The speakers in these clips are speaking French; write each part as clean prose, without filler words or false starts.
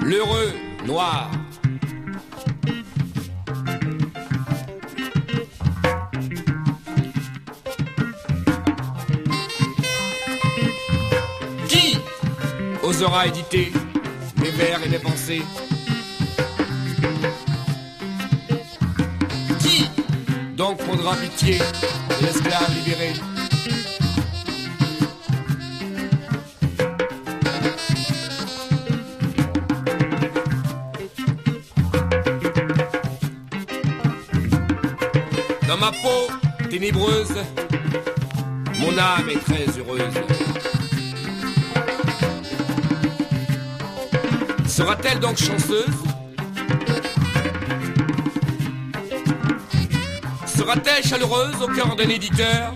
l'heureux noir. Qui osera éditer mes vers et mes pensées? Qui donc prendra pitié de l'esclave libéré? Dans ma peau ténébreuse, mon âme est très heureuse. Sera-t-elle donc chanceuse? Sera-t-elle chaleureuse au cœur d'un éditeur?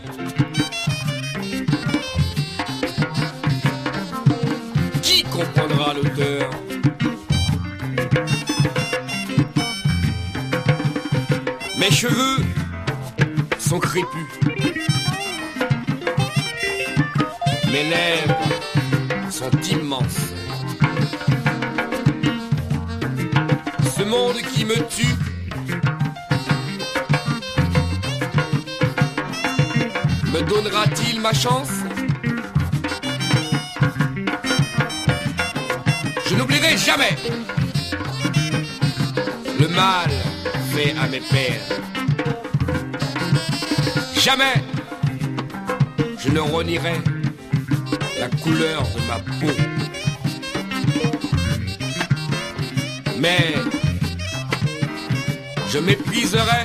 Qui comprendra l'auteur? Mes cheveux sont crépus, mes lèvres sont immenses. Ce monde qui me tue me donnera-t-il ma chance? Je n'oublierai jamais le mal fait à mes pères. Jamais je ne renierai la couleur de ma peau. Mais je mépriserai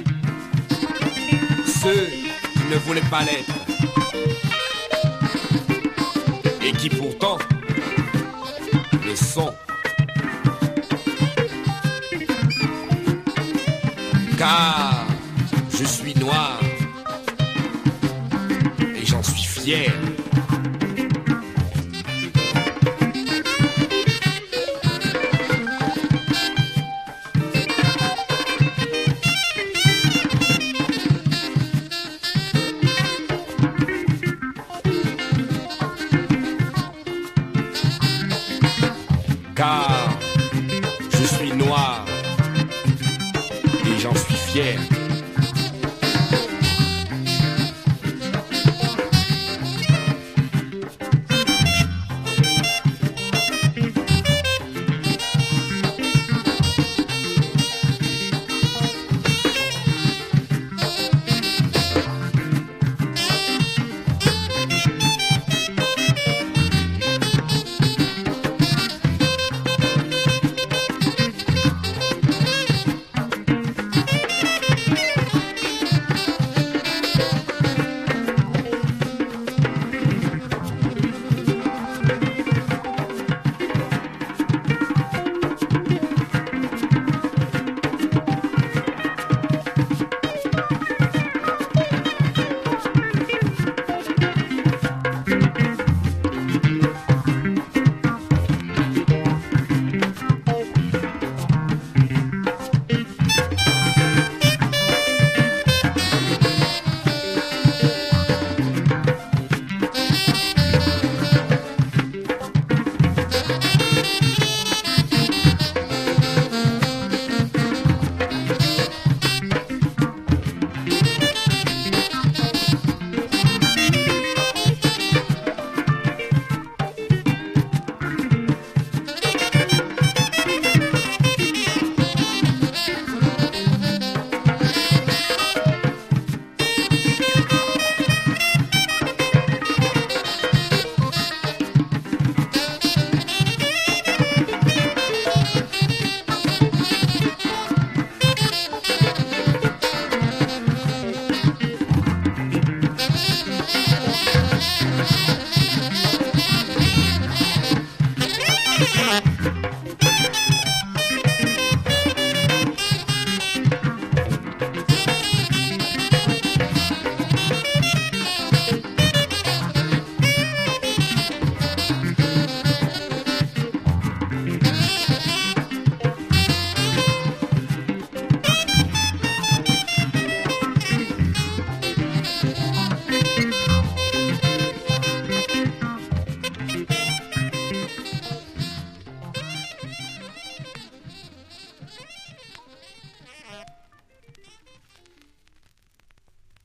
ceux qui ne voulaient pas l'être et qui pourtant le sont. Car je suis noir et j'en suis fier. Car je suis noir et j'en suis fier.